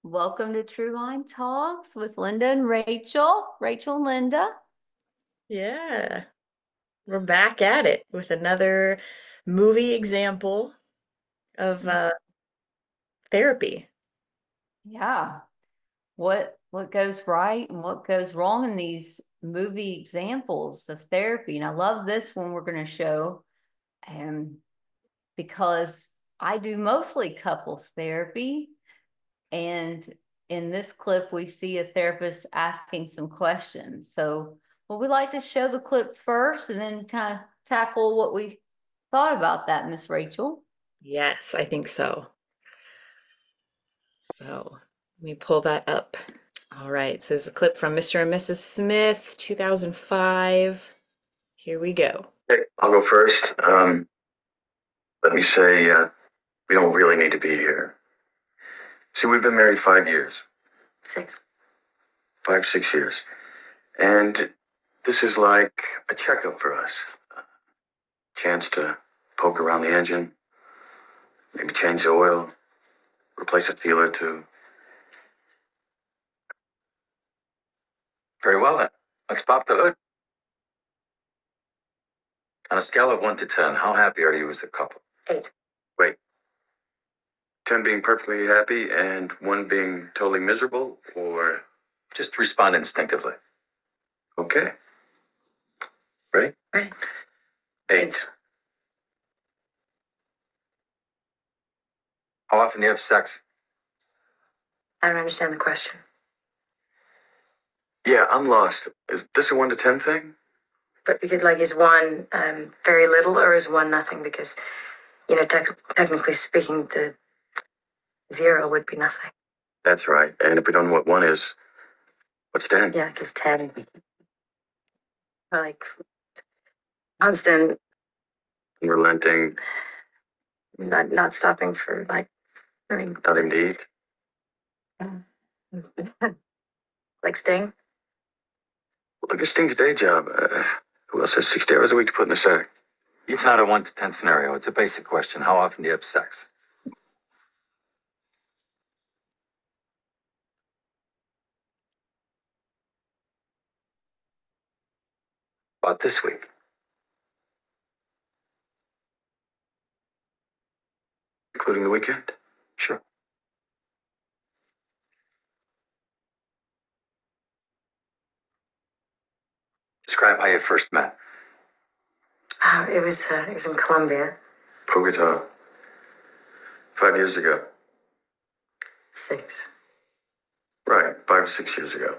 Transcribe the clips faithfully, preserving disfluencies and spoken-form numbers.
Welcome to True Line Talks with Linda and Rachel. Rachel and Linda. Yeah, we're back at it with another movie example of uh, therapy. Yeah. What what goes right and what goes wrong in these movie examples of therapy. And I love this one we're going to show. And because I do mostly couples therapy. And in this clip, we see a therapist asking some questions. So, well, we like to show the clip first and then kind of tackle what we thought about that, Miss Rachel. Yes, I think so. So let me pull that up. All right, so there's a clip from mister and missus Smith, two thousand five. Here we go. Okay, I'll go first. Um, let me say, uh, we don't really need to be here. See, we've been married five years. Six. Five, six years. And this is like a checkup for us. A chance to poke around the engine, maybe change the oil, replace a seal or two. Very well then. Let's pop the hood. On a scale of one to ten, how happy are you as a couple? Eight. Wait. Ten being perfectly happy and one being totally miserable, or just respond instinctively? Okay. Ready? Ready. Eight. How often do you have sex? I don't understand the question. Yeah, I'm lost. Is this a one to ten thing? But because, like, is one um, very little or is one nothing? Because, you know, tec- technically speaking, the zero would be nothing. That's right. And if we don't know what one is, what's ten? Yeah, because ten, like, constant, Relenting, not not stopping for, like, I mean, not even to eat. like Sting. Look at Sting's day job. Uh, who else has sixty hours a week to put in the sack? It's not a one to ten scenario. It's a basic question. How often do you have sex? About this week. Including the weekend? Sure. Describe how you first met. Uh, it was uh, it was in Colombia. Bogota. Five years ago. Six. Right, five or six years ago.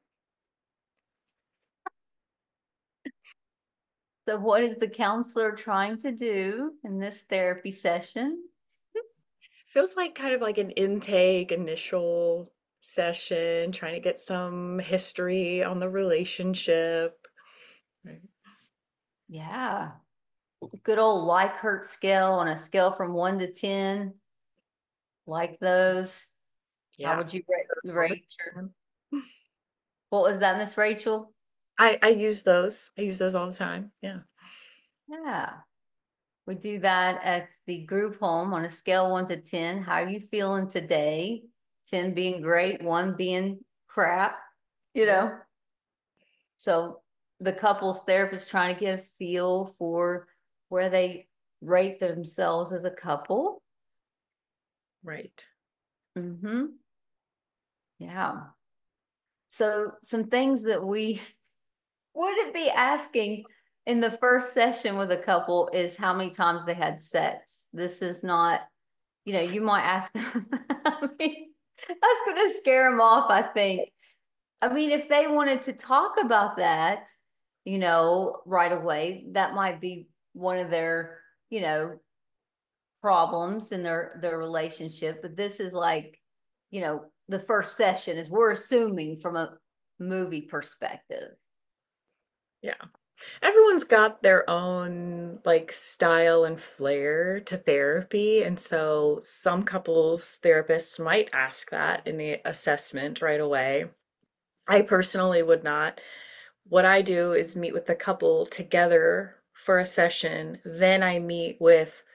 So, what is the counselor trying to do in this therapy session? Feels like kind of like an intake, initial session, trying to get some history on the relationship. Right. Yeah. Good old Likert scale on a scale from one to ten. Like those. How Yeah. would you rate, rate your, what was that, Miss Rachel? I I use those. I use those all the time. Yeah. Yeah. We do that at the group home on a scale one to ten. How are you feeling today? ten being great, one being crap, you know? So the couples therapist trying to get a feel for where they rate themselves as a couple. Right. Mm-hmm. Yeah. So some things that we wouldn't be asking in the first session with a couple is how many times they had sex. This is not, you know, you might ask, I mean, that's going to scare them off, I think. I mean, if they wanted to talk about that, you know, right away, that might be one of their, you know, problems in their their relationship. But this is like, you know, the first session is we're assuming from a movie perspective. Yeah. Everyone's got their own like style and flair to therapy. And so some couples therapists might ask that in the assessment right away. I personally would not. What I do is meet with the couple together for a session. Then I meet with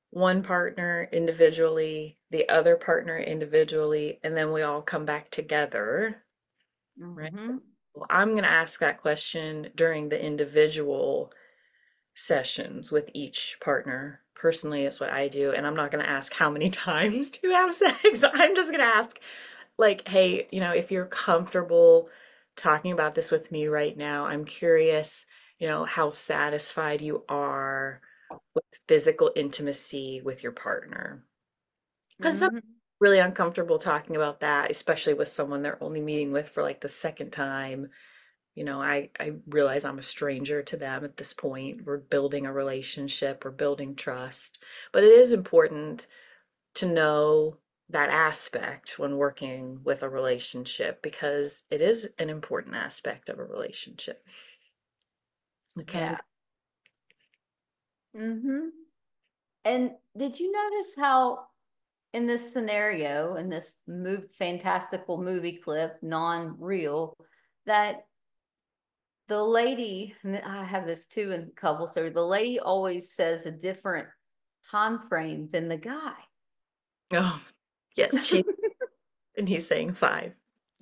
one partner individually, the other partner individually, and then we all come back together, right? Mm-hmm. Well, I'm going to ask that question during the individual sessions with each partner. Personally, is what I do. And I'm not going to ask how many times do you have sex. I'm just going to ask, like, hey, you know, if you're comfortable talking about this with me right now, I'm curious, you know, how satisfied you are with physical intimacy with your partner. Because I'm Mm-hmm. really uncomfortable talking about that, especially with someone they're only meeting with for like the second time. You know, I, I realize I'm a stranger to them at this point. We're building a relationship, we're building trust. But it is important to know that aspect when working with a relationship because it is an important aspect of a relationship. It can Yeah. Mm-hmm. And did you notice how in this scenario, in this move, fantastical movie clip, non-real, that the lady, and I have this too in couples theory, the lady always says a different time frame than the guy. be. Oh, yes, she and he's saying five.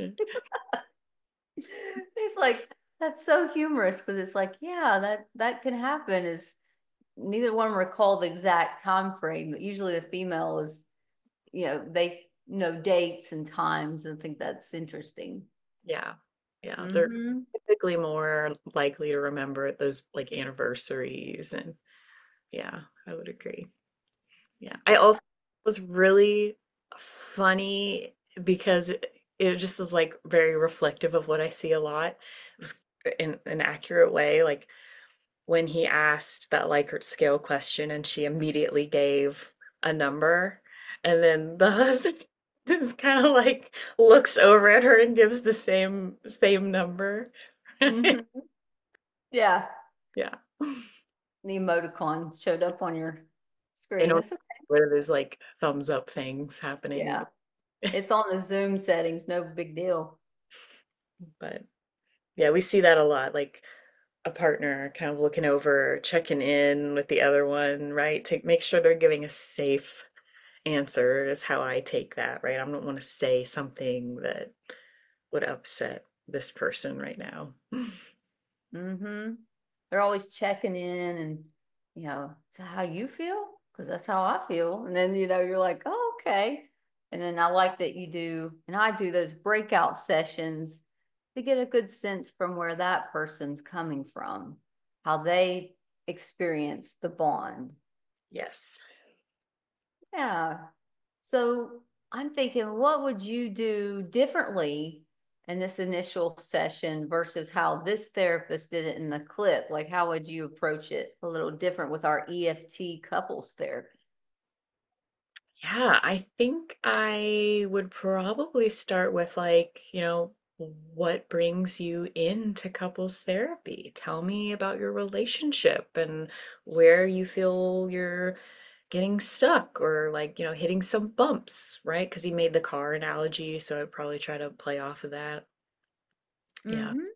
It's like that's so humorous because it's like, yeah, that that can happen. Is neither one recall the exact time frame, but usually the female is, you know, they know dates and times and think that's interesting. Yeah. Yeah. They're Mm-hmm. typically more likely to remember those like anniversaries and yeah, I would agree. Yeah. I also was really funny because it, it just was like very reflective of what I see a lot. It was in an accurate way. Like when he asked that Likert scale question and she immediately gave a number, and then the husband just kind of like looks over at her and gives the same same number. Mm-hmm. Yeah. Yeah. The emoticon showed up on your In screen. order That's okay. where there's like thumbs up things happening. Yeah. It's on the Zoom settings, no big deal. But yeah, we see that a lot. Like a partner kind of looking over, checking in with the other one, right? To make sure they're giving a safe answer is how I take that, right? I don't want to say something that would upset this person right now. Mm-hmm. They're always checking in and, you know, so how you feel? Because that's how I feel. And then, you know, you're like, oh, okay. And then I like that you do, and I do those breakout sessions to get a good sense from where that person's coming from, how they experience the bond. Yes. Yeah. So I'm thinking, what would you do differently in this initial session versus how this therapist did it in the clip? Like, how would you approach it a little different with our E F T couples therapy? Yeah, I think I would probably start with like, you know, what brings you into couples therapy? Tell me about your relationship and where you feel you're getting stuck or like, you know, hitting some bumps, right? Because he made the car analogy, so I'd probably try to play off of that. Yeah, Mm-hmm.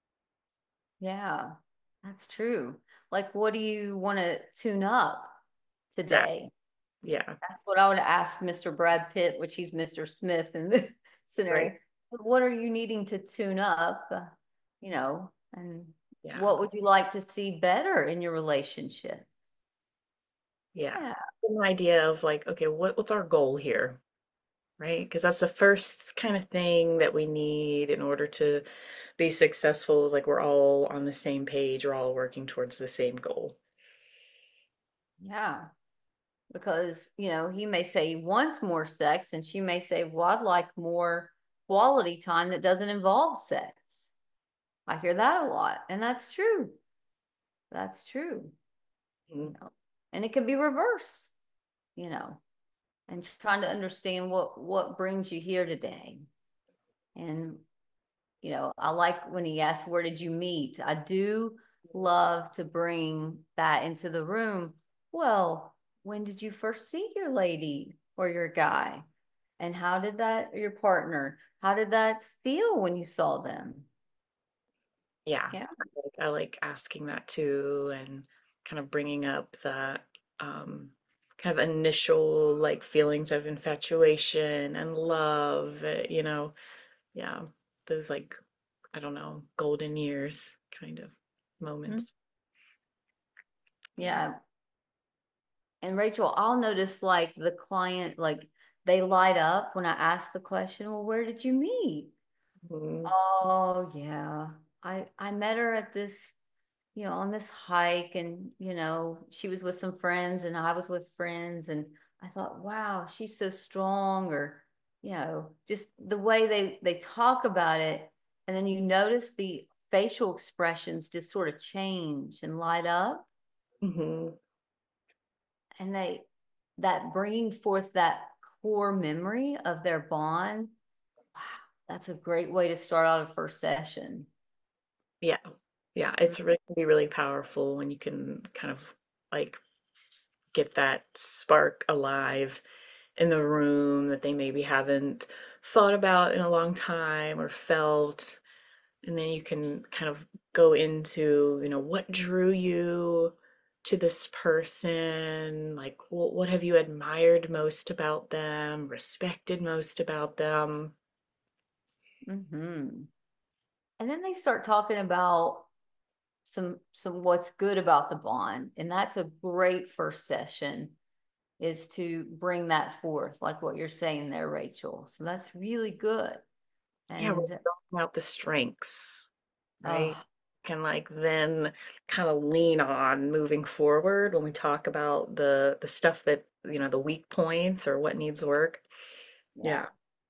Yeah, that's true. Like, what do you want to tune up exactly. today? Yeah, That's what I would ask Mister Brad Pitt, which he's Mister Smith in the right. scenario. What are you needing to tune up? uh, You know, and Yeah, what would you like to see better in your relationship? yeah. Yeah. An idea of like, okay, what what's our goal here? Right? Because that's the first kind of thing that we need in order to be successful is like we're all on the same page, we're all working towards the same goal. Yeah. Because, you know, he may say he wants more sex, and she may say, well, I'd like more quality time that doesn't involve sex. I hear that a lot. And that's true. That's true. You Mhm. know, and it can be reverse, you know, and trying to understand what what brings you here today. And you know, I like when he asked, where did you meet? I do love to bring that into the room. Well, when did you first see your lady or your guy? And how did that, your partner, how did that feel when you saw them? Yeah, Yeah. like, I like asking that too and kind of bringing up that um, kind of initial like feelings of infatuation and love, uh, you know, yeah, those like, I don't know, golden years kind of Mm, moments. Yeah. yeah. And Rachel, I'll notice like the client, like they light up when I ask the question, well, where did you meet? Mhm. Oh, yeah. I I met her at this, you know, on this hike, and you know, she was with some friends and I was with friends, and I thought, wow, she's so strong, or you know, just the way they they talk about it, and then you notice the facial expressions just sort of change and light up, Mhm. and they that bringing forth that core memory of their bond. Wow, that's a great way to start out a first session. Yeah. Yeah, it's really can be really powerful when you can kind of like get that spark alive in the room that they maybe haven't thought about in a long time or felt. And then you can kind of go into, you know, what drew you to this person? Like, what, what have you admired most about them, respected most about them? Mm-hmm. And then they start talking about some some what's good about the bond, and that's a great first session, is to bring that forth, like what you're saying there, Rachel. So that's really good. Yeah, we're And building out the strengths, right? oh, Can like then kind of lean on moving forward when we talk about the the stuff that, you know, the weak points or what needs work. yeah, Yeah.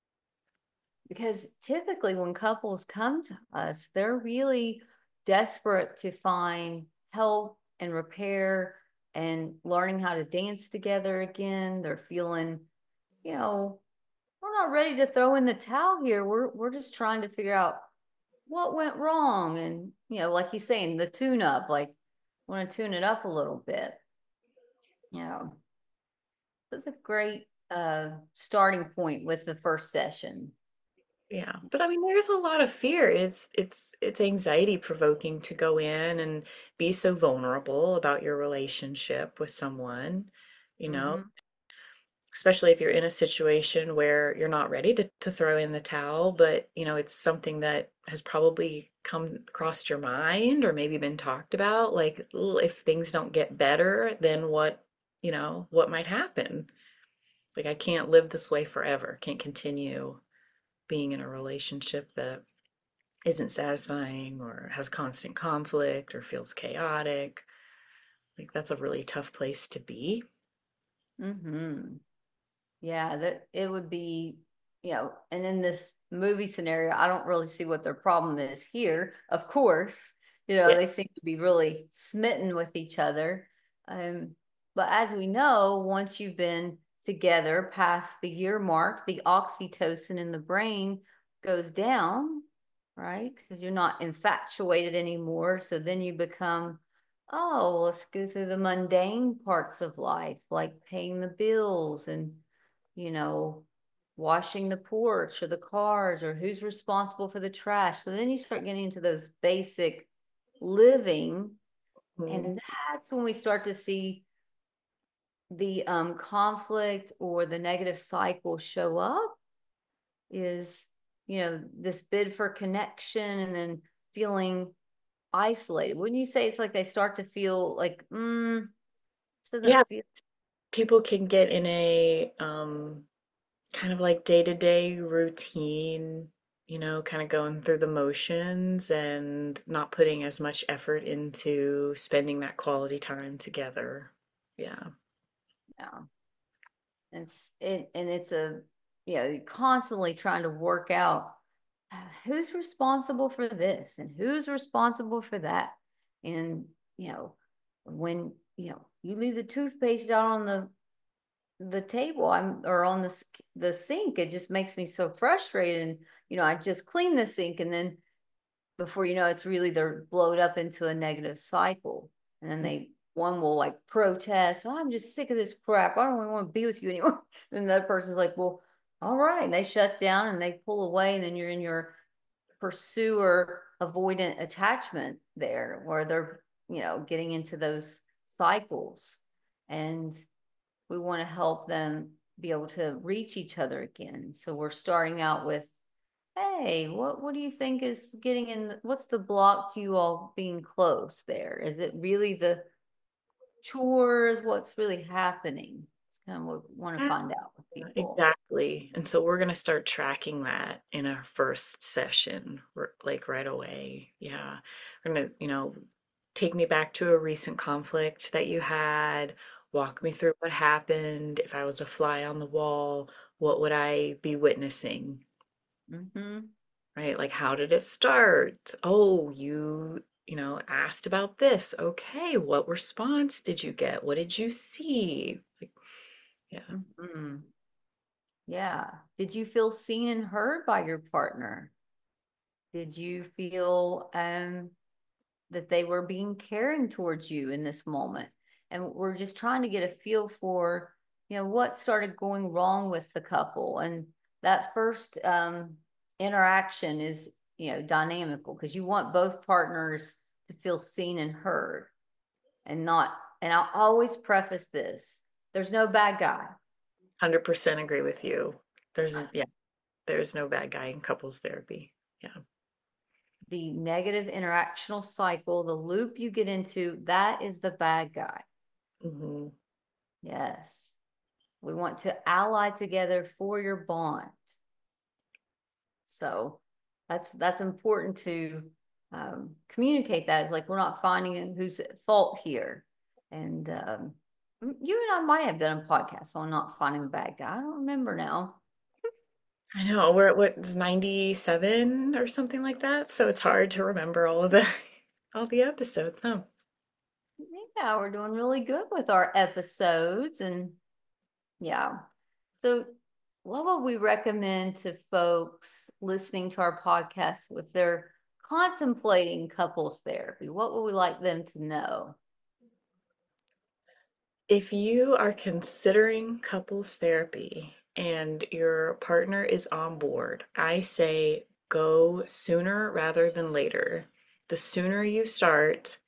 because typically when couples come to us, they're really desperate to find help and repair and learning how to dance together again. They're feeling, you know, we're not ready to throw in the towel here. We're we're just trying to figure out what went wrong, and you know, like he's saying, the tune up, like want to tune it up a little bit. You know, that's a great uh starting point with the first session. Yeah. But I mean, there's a lot of fear. It's it's it's anxiety provoking to go in and be so vulnerable about your relationship with someone, you know, Mm-hmm. especially if you're in a situation where you're not ready to, to throw in the towel, but you know, it's something that has probably come across your mind or maybe been talked about. Like, "Ooh, if things don't get better, then what, you know, what might happen? Like, I can't live this way forever. Can't continue being in a relationship that isn't satisfying or has constant conflict or feels chaotic." Like, that's a really tough place to be. Mm-hmm. Yeah, that it would be, you know, and in this movie scenario, I don't really see what their problem is here. Of course, you know, Yeah. they seem to be really smitten with each other. Um, but as we know, once you've been together past the year mark, the oxytocin in the brain goes down, right? Because you're not infatuated anymore. So then you become, oh, let's go through the mundane parts of life, like paying the bills and you know, washing the porch or the cars, or who's responsible for the trash. So then you start getting into those basic living. Mhm. And that's when we start to see the um, conflict or the negative cycle show up, is, you know, this bid for connection and then feeling isolated. Wouldn't you say it's like they start to feel like, mm, this doesn't Yeah, feel, people can get in a um kind of like day-to-day routine, you know, kind of going through the motions and not putting as much effort into spending that quality time together. Yeah. yeah. It's it and it's a, you know, you're constantly trying to work out uh, who's responsible for this and who's responsible for that. And, you know, when, you know, you leave the toothpaste out on the the table, I'm or on the the sink, it just makes me so frustrated. And, you know, I just clean the sink, and then before you know, it's really they're blowed up into a negative cycle. And then they one will like protest, oh, I'm just sick of this crap. I don't even want to be with you anymore. And the other person's like, well, all right. And they shut down and they pull away, and then you're in your pursuer avoidant attachment there, where they're, you know, getting into those cycles. And we want to help them be able to reach each other again. So we're starting out with, hey, what what do you think is getting in? What's the block to you all being close there? Is it really the chores? What's really happening? It's kind of what we want to Yeah, find out with people. exactly. And so we're going to start tracking that in our first session, r- like right away. Yeah. We're going to, you know, take me back to a recent conflict that you had, walk me through what happened. If I was a fly on the wall, what would I be witnessing? Mm-hmm. Right? Like, how did it start? Oh, you, you know, asked about this. Okay, what response did you get? What did you see? Like, yeah, Mm-hmm. Yeah. Did you feel seen and heard by your partner? Did you feel um that they were being caring towards you in this moment? And we're just trying to get a feel for, you know, what started going wrong with the couple. And that first um, interaction is, you know, dynamical because you want both partners to feel seen and heard and not, and I'll always preface this, there's no bad guy. one hundred percent agree with you. There's, yeah, there's no bad guy in couples therapy. Yeah. The negative interactional cycle, the loop you get into, that is the bad guy. Hmm. Yes. We want to ally together for your bond. So that's that's important to um, communicate that. It's like we're not finding who's at fault here. And um, you and I might have done a podcast on not finding the bad guy. I don't remember now. I know we're at what's ninety-seven or something like that. So it's hard to remember all of the all the episodes, huh? Yeah, we're doing really good with our episodes. And yeah. So what would we recommend to folks listening to our podcast if they're contemplating couples therapy? What would we like them to know? If you are considering couples therapy and your partner is on board, I say go sooner rather than later. The sooner you start,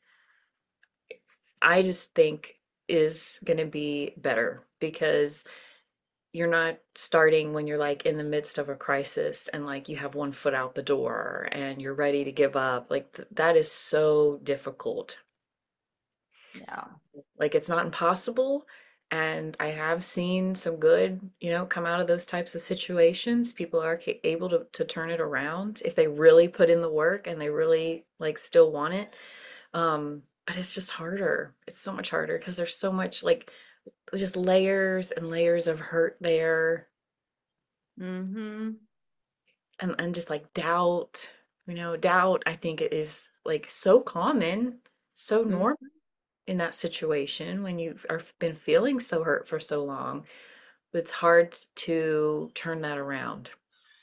I just think is going to be better because you're not starting when you're like in the midst of a crisis and like you have one foot out the door and you're ready to give up. Like th- that is so difficult. Yeah. Like it's not impossible. And I have seen some good, you know, come out of those types of situations. People are ca- able to, to turn it around if they really put in the work and they really like still want it. Um, but it's just harder. It's so much harder because there's so much like just layers and layers of hurt there Mm-hmm. and, and just like doubt. You know, doubt I think it is like so common, so Mm-hmm. normal in that situation when you've are, been feeling so hurt for so long. It's hard to turn that around.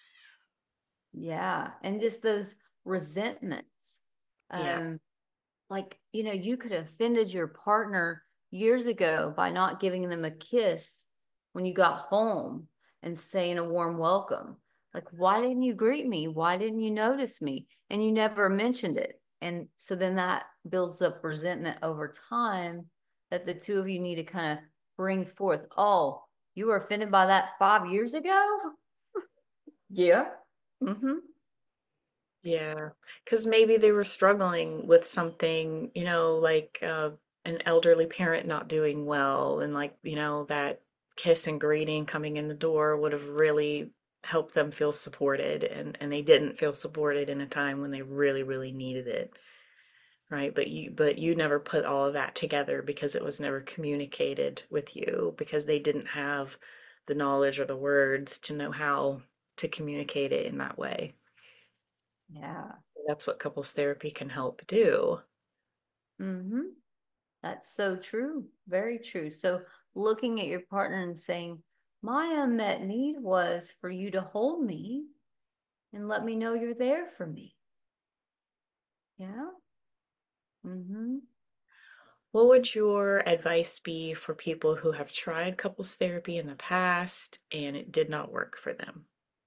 Yeah. And just those resentments. Yeah. Um, like, you know, you could have offended your partner years ago by not giving them a kiss when you got home and saying a warm welcome. Like, why didn't you greet me? Why didn't you notice me? And you never mentioned it. And so then that builds up resentment over time that the two of you need to kind of bring forth. Oh, you were offended by that five years ago? Yeah. Mm-hmm. Yeah. Because maybe they were struggling with something, you know, like uh, an elderly parent not doing well, and like, you know, that kiss and greeting coming in the door would have really helped them feel supported, and and they didn't feel supported in a time when they really, really needed it. Right? But you but you never put all of that together because it was never communicated with you because they didn't have the knowledge or the words to know how to communicate it in that way. Yeah. That's what couples therapy can help do. Mm-hmm. That's so true. Very true. So looking at your partner and saying, my unmet need was for you to hold me and let me know you're there for me. Yeah. Mm-hmm. What would your advice be for people who have tried couples therapy in the past and it did not work for them?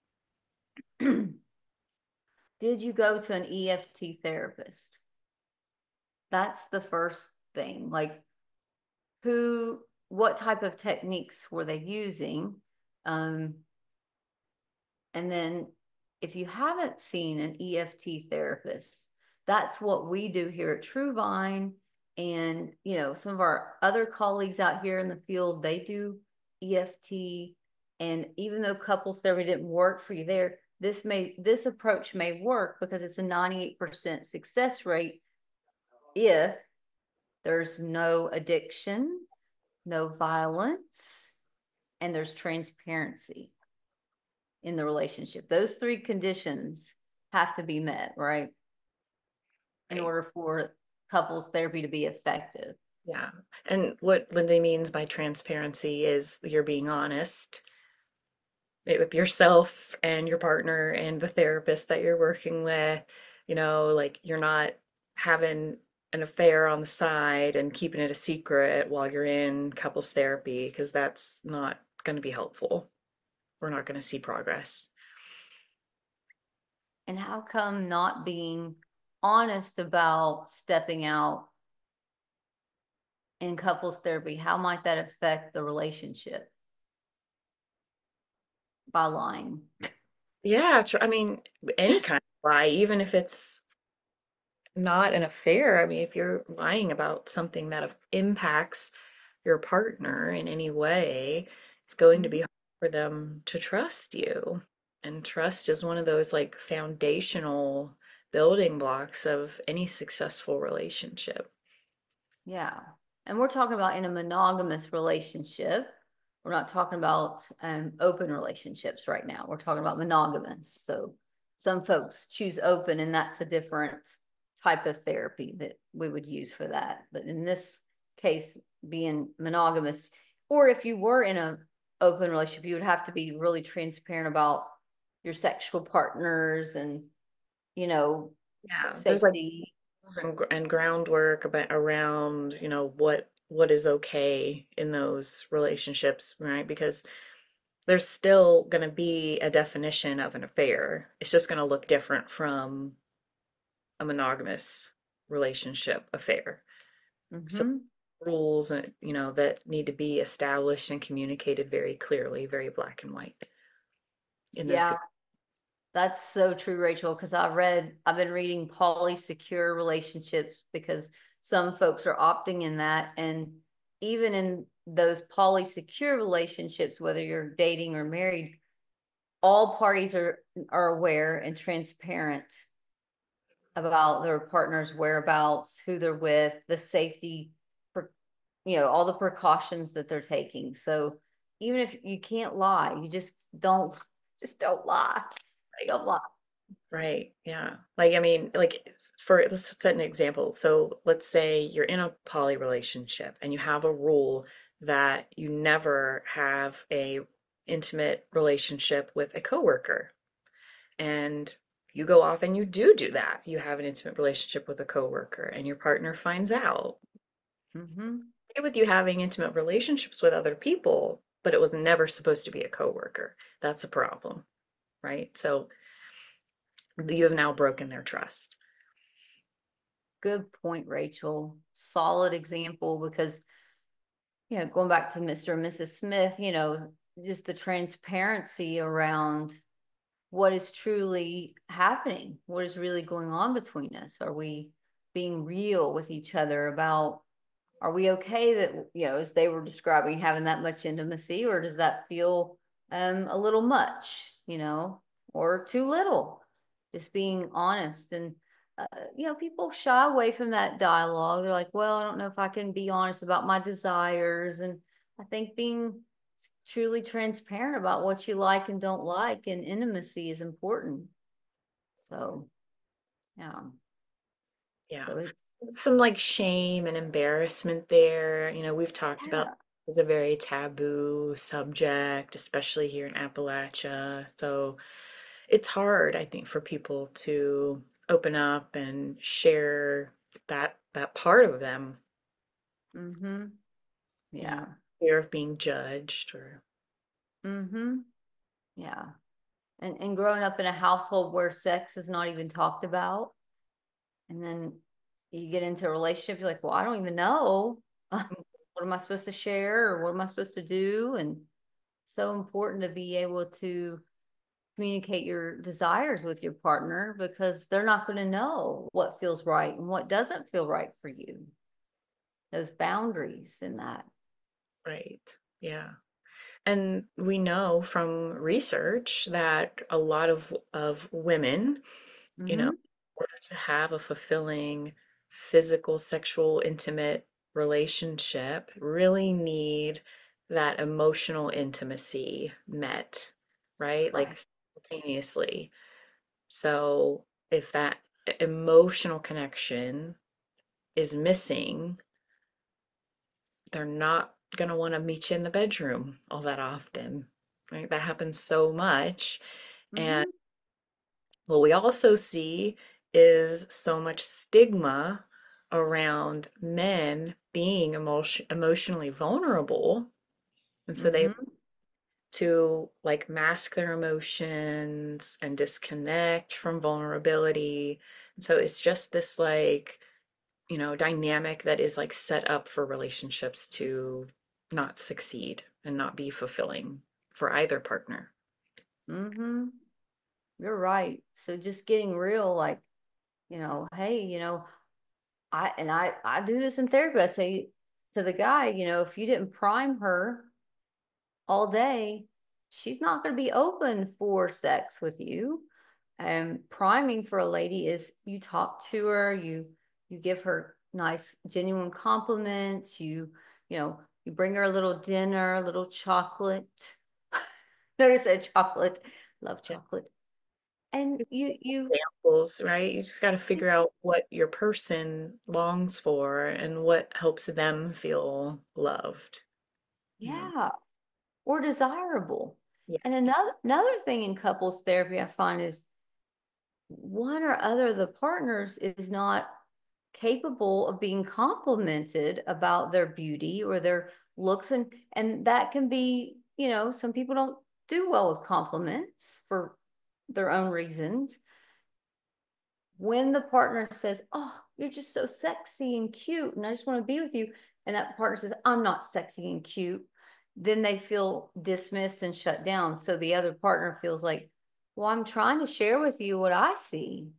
Did you go to an E F T therapist? That's the first thing. Like, who what type of techniques were they using? Um, and then if you haven't seen an E F T therapist, that's what we do here at TrueVine. And, you know, some of our other colleagues out here in the field, they do E F T. And even though couples therapy didn't work for you there, this may, this approach may work because it's a ninety-eight percent success rate if there's no addiction, no violence, and there's transparency in the relationship. Those three conditions have to be met, right? In Right. order for couples therapy to be effective. Yeah. And what Linda means by transparency is you're being honest with yourself and your partner and the therapist that you're working with. You know, like you're not having an affair on the side and keeping it a secret while you're in couples therapy, because that's not going to be helpful. We're not going to see progress. And how come not being honest about stepping out in couples therapy, how might that affect the relationship? By lying. Yeah, tr- I mean, any kind of lie, even if it's not an affair. I mean, if you're lying about something that af- impacts your partner in any way, it's going to be hard for them to trust you. And trust is one of those like foundational building blocks of any successful relationship. Yeah. And we're talking about in a monogamous relationship. We're not talking about um, open relationships right now. We're talking about monogamous. So some folks choose open, and that's a different type of therapy that we would use for that. But in this case, being monogamous, or if you were in a open relationship, you would have to be really transparent about your sexual partners and, you know, Yeah, there's like safety. and, gr- and groundwork about around, you know, what what is okay in those relationships, right? Because there's still going to be a definition of an affair. It's just going to look different from a monogamous relationship affair. So Mm-hmm. rules and you know that need to be established and communicated very clearly, very black and white in those Yeah. situations. That's so true, Rachel, because I read, I've been reading polysecure relationships because some folks are opting in that. And even in those polysecure relationships, whether you're dating or married, all parties are are aware and transparent about their partner's whereabouts, who they're with, the safety, for, you know, all the precautions that they're taking. So even if you can't lie, you just don't, just don't lie. Don't lie. Right. Yeah. Like, I mean, like for let's set an example. So let's say you're in a poly relationship and you have a rule that you never have a intimate relationship with a coworker. And you go off and you do do that. You have an intimate relationship with a coworker and your partner finds out. Mm-hmm. Okay with you having intimate relationships with other people, but it was never supposed to be a coworker. That's a problem, right? So you have now broken their trust. Good point, Rachel. Solid example because, you know, going back to Mister and Missus Smith, you know, just the transparency around what is truly happening, what is really going on between us. Are we being real with each other about, are we okay that, you know, as they were describing, having that much intimacy, or does that feel um, a little much, you know, or too little? Just being honest. And, uh, you know, people shy away from that dialogue. They're like, well, I don't know if I can be honest about my desires. And I think being truly transparent about what you like and don't like and intimacy is important. So, yeah. Yeah. So it's, Some like shame and embarrassment there. You know, we've talked about yeah. it's a very taboo subject, especially here in Appalachia. So it's hard, I think, for people to open up and share that that part of them, Mm-hmm. you know, Yeah. fear of being judged or Mm-hmm. Yeah. And and growing up in a household where sex is not even talked about, and then you get into a relationship, you're like, well, I don't even know. what what am I supposed to share or what am I supposed to do? And so important to be able to communicate your desires with your partner because they're not going to know what feels right and what doesn't feel right for you. Those boundaries in that. Right. Yeah. And we know from research that a lot of of women, you know, in Mm-hmm. order to have a fulfilling physical, sexual, intimate relationship, really need that emotional intimacy met, right? Like Right. simultaneously. So if that e- emotional connection is missing, they're not going to want to meet you in the bedroom all that often. Right? That happens so much. And Mm-hmm. what we also see is so much stigma around men being emotion emotionally vulnerable. And so they Mm-hmm. to like mask their emotions and disconnect from vulnerability. And so it's just this like, you know, dynamic that is like set up for relationships to not succeed and not be fulfilling for either partner. Mm-hmm. You're right. So just getting real, like, you know, hey, you know, I and I I do this in therapy. I say to the guy, you know, if you didn't prime her all day, she's not going to be open for sex with you. And priming for a lady is you talk to her, you you give her nice, genuine compliments, you you know, you bring her a little dinner, a little chocolate. Notice a chocolate. Love chocolate. And you you Examples, right? You just got to figure out what your person longs for and what helps them feel loved, you know. yeah, or desirable. Yeah. And another another thing in couples therapy I find is one or other of the partners is not capable of being complimented about their beauty or their looks, and and that can be, you know, some people don't do well with compliments for their own reasons. When the partner says, "Oh, you're just so sexy and cute and I just want to be with you," and that partner says, "I'm not sexy and cute," then they feel dismissed and shut down. So the other partner feels like, "Well, I'm trying to share with you what I see."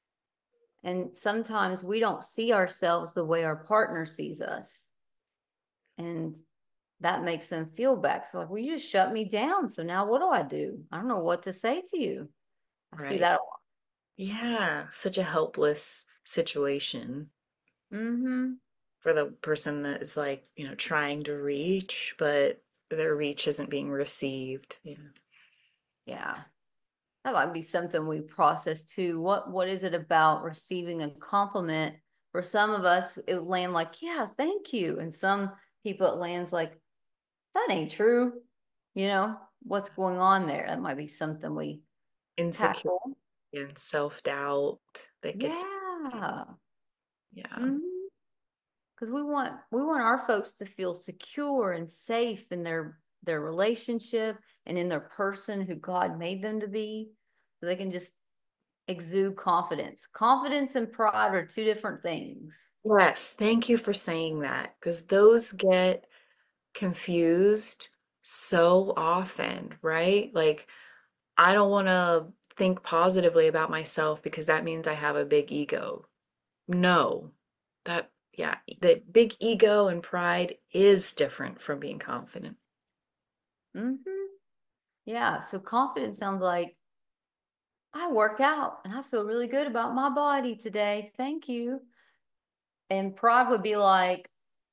And sometimes we don't see ourselves the way our partner sees us. And that makes them feel back. So like, well, you just shut me down. So now what do I do? I don't know what to say to you. I see Right. that a lot. Yeah, such a helpless situation Mm-hmm. for the person that is like, you know, trying to reach, but their reach isn't being received. Yeah. Yeah. That might be something we process too. What what is it about receiving a compliment? For some of us, it would land like, yeah, thank you. And some people it lands like, that ain't true. You know, what's going on there? That might be something we Insecurity tackle. and self-doubt that gets, Yeah. yeah, Mm-hmm. Because we want we want our folks to feel secure and safe in their their relationship and in their person who God made them to be, so they can just exude confidence. Confidence and pride are two different things. yes, thank you for saying that because those get confused so often, right? Like, I don't want to think positively about myself because that means I have a big ego. No, that, yeah, the big ego and pride is different from being confident. Mm-hmm. Yeah. So confidence sounds like I work out and I feel really good about my body today. Thank you. And pride would be like,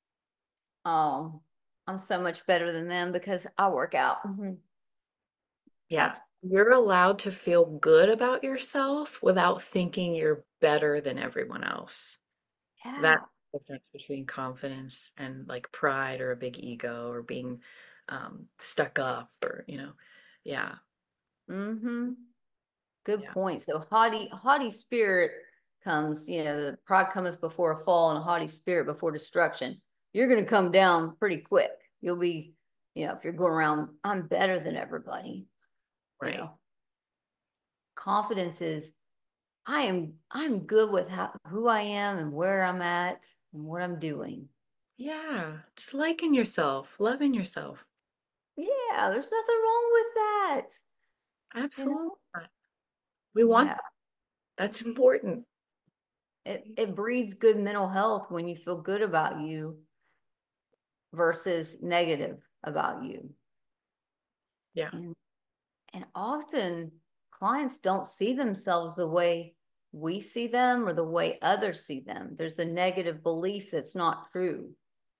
oh, I'm so much better than them because I work out. Mhm. Yeah, That's you're allowed to feel good about yourself without thinking you're better than everyone else. That's yeah. the difference between confidence and like pride or a big ego or being um, stuck up or, you know, yeah, Mm-hmm. Good yeah, point. So haughty, haughty spirit comes, you know, the pride cometh before a fall and a haughty spirit before destruction. You're going to come down pretty quick. You'll be, you know, if you're going around, I'm better than everybody, you right. know, confidence is, I am, I'm good with how, who I am and where I'm at and what I'm doing. Yeah, just liking yourself, loving yourself. Yeah, there's nothing wrong with that. You Absolutely know? not. We want Yeah. that's important. It it breeds good mental health when you feel good about you versus negative about you. Yeah. And and often clients don't see themselves the way we see them or the way others see them. There's a negative belief that's not true.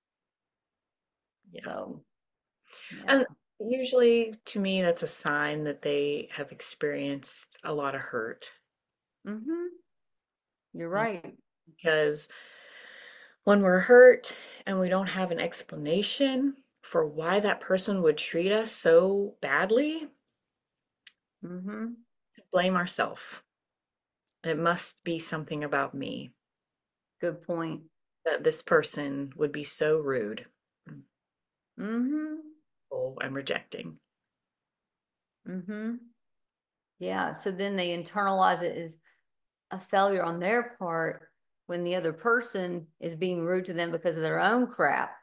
Yeah. So, yeah. And usually to me that's a sign that they have experienced a lot of hurt. Mm-hmm. You're Yeah. right. Because when we're hurt and we don't have an explanation for why that person would treat us so badly, Mm-hmm. blame ourselves. It must be something about me Good point. that this person would be so rude. Mm-hmm. Oh, I'm rejecting. Mm-hmm. Yeah. So then they internalize it as a failure on their part when the other person is being rude to them because of their own crap,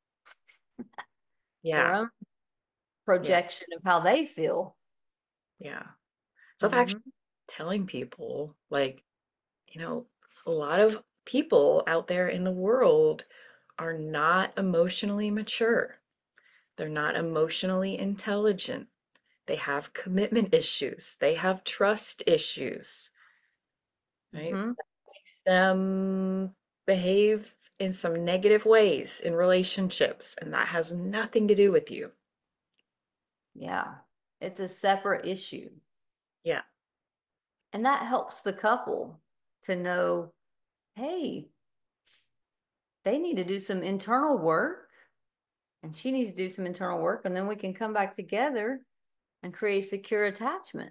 their Yeah. own Yeah. projection of how they feel. Yeah. So I've actually Mm-hmm. telling people, like, you know, a lot of people out there in the world are not emotionally mature. They're not emotionally intelligent. They have commitment issues. They have trust issues, right? Mm-hmm. Them behave in some negative ways in relationships, and that has nothing to do with you. Yeah. It's a separate issue. Yeah. And that helps the couple to know, hey, they need to do some internal work and she needs to do some internal work. And then we can come back together and create secure attachment.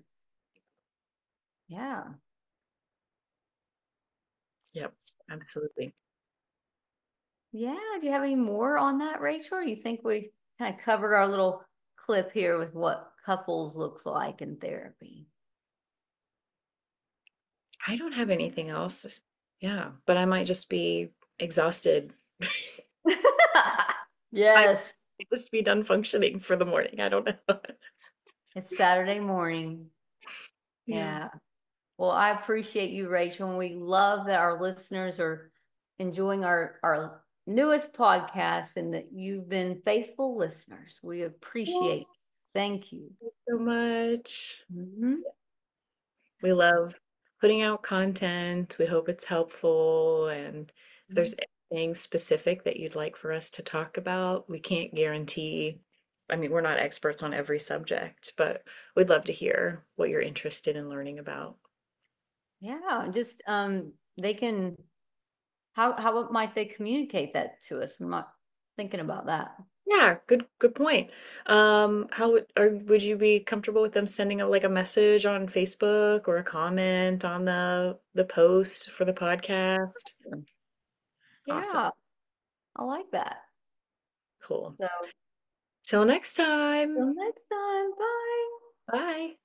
Yeah. Yep. Absolutely. Yeah. Do you have any more on that, Rachel? Or you think we kind of covered our little clip here with what couples looks like in therapy? I don't have anything else. Yeah, but I might just be exhausted. I Yes. might just be done functioning for the morning. I don't know. It's Saturday morning. Yeah. Yeah. Well, I appreciate you, Rachel, and we love that our listeners are enjoying our, our newest podcast and that you've been faithful listeners. We Well, appreciate it. Thank you. thank you so much. Mhm. We love putting out content. We hope it's helpful. And if there's anything specific that you'd like for us to talk about, we can't guarantee. I mean, we're not experts on every subject, but we'd love to hear what you're interested in learning about. Yeah, just um, they can. How how might they communicate that to us? I'm not thinking about that. Yeah, good good point. Um, how would or would you be comfortable with them sending a, like a message on Facebook or a comment on the the post for the podcast? Awesome. Yeah, I like that. Cool. So Till next time. till next time, bye. Bye.